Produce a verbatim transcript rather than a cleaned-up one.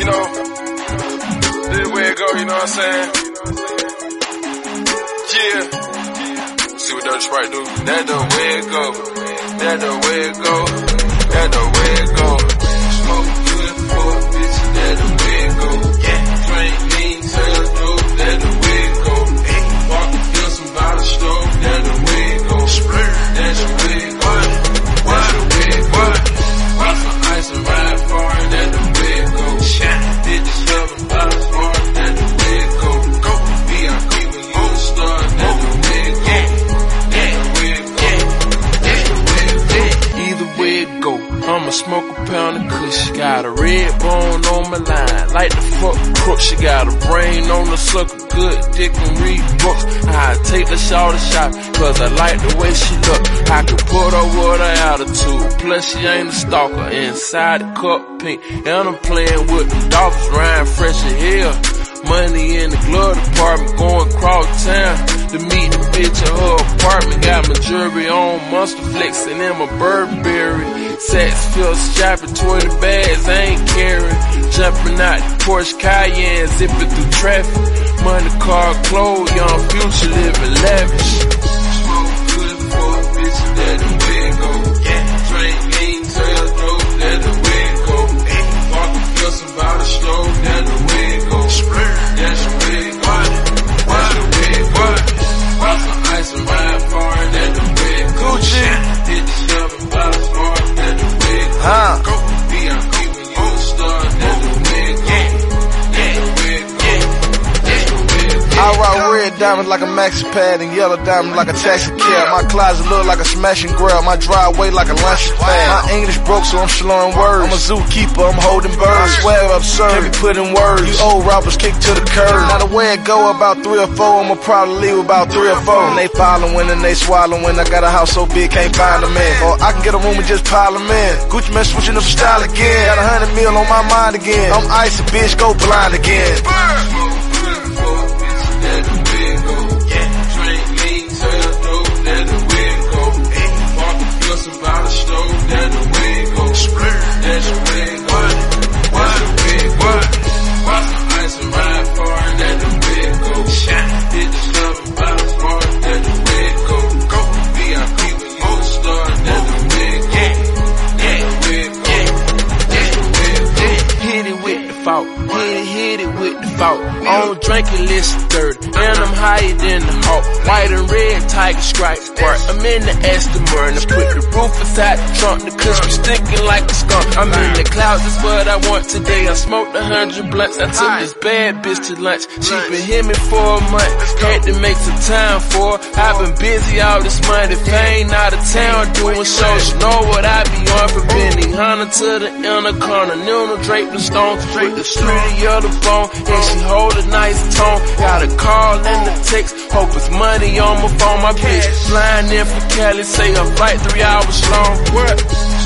know, this is where it go, you know what I'm saying? Yeah. See what Dirty Sprite do? That the way it go. That the way it go. That the way it go. Smoke good for a bitch, that the way it go. Yeah. Drink lean, sell dope, that the way it go. Hey. Walk and feel some by the stove, that the way it go. Splurge, that's the way it go. That's the way it go. Walk some ice and ride far, that the way it go. Shine, hit the seven by the far, that the way it go. Go, V I P when you a star, that the way it go. Yeah, that the way it go. That's the way it go. Either way it go, I'ma smoke a pound of kush. She got a red bone on my line, like the fuck crook. She got a brain on the sucker, good dick and read books. I take the shot a shot, cause I like the way she look. I can put her with her attitude, plus she ain't a stalker. Inside the cup pink, and I'm playing with the dogs, riding fresh as hell. Money in the glove department, going cross town to meet the bitch at her apartment. Got my jewelry on, monster flexing in my Burberry. Sex feels strapping, twenty bags, I ain't carrying. Jumping out the Porsche Cayenne, zipping through traffic. Money, car, clothes, young future, living lavish. Smoke good for a bitch, that the way it go. Yeah. Drink lean, sell dope, that the way it go. Hey. Walk and feel some by the stove, that the way it go. Splurge, that's the way it go. That's the way it go. Walk some ice and ride far, that the way it go. Gucci. Hit the seven by the far, that the way it go. Huh. Go, V I P when you a star, that the way it go. Yeah, the way it go. I rock red diamonds like a maxi pad and yellow diamonds like a taxi cab. My closet look like a smashing grill, my driveway like a lunch pad. My English broke, so I'm slurring words. I'm a zookeeper, I'm holding birds. I swear absurd, can't be put in words. You old robbers kick to the curb. Now the way it go, about three or four, I'ma probably leave about three or four. And they following and they swallowing. I got a house so big, can't find them in. Or I can get a room and just pile them in. Gucci man switching up style again. Got a hundred mil on my mind again. I'm icy, bitch, go blind again. That the way it go. Yeah. Drink lean, sell dope, that the way it go. Hey. Walk and feel some by the stove, that the way it go. Splurge, that's the way it go. That's the way it go. Walk some ice and ride far, that the way it go. Shine, hit the seven by the far, that the way it go. Go, V I P when you a star, that the way it go. Yeah, the way it go. That's the way it go. Hit it with the fault, hit it, hit it with the fault. On drinking list thirty, and I'm higher than the hawk. White and red tiger stripes, I'm in the Aston Martin. Put the roof inside the trunk, the cushion sticking like a skunk. I'm in the clouds, that's what I want today. I smoked a hundred blunts, I took this bad bitch to lunch. She been hit me for a month, had to make some time for her. I've been busy all this month, if I ain't out of town doing shows, you know what I be on. From Benny Hunter to the inner corner, Nuna draped the stone, straight the street of the bone, and she hold a nice tone. Got a call and a text, hope it's money on my phone. My bitch flying in from Cali, say her flight three hours long. What?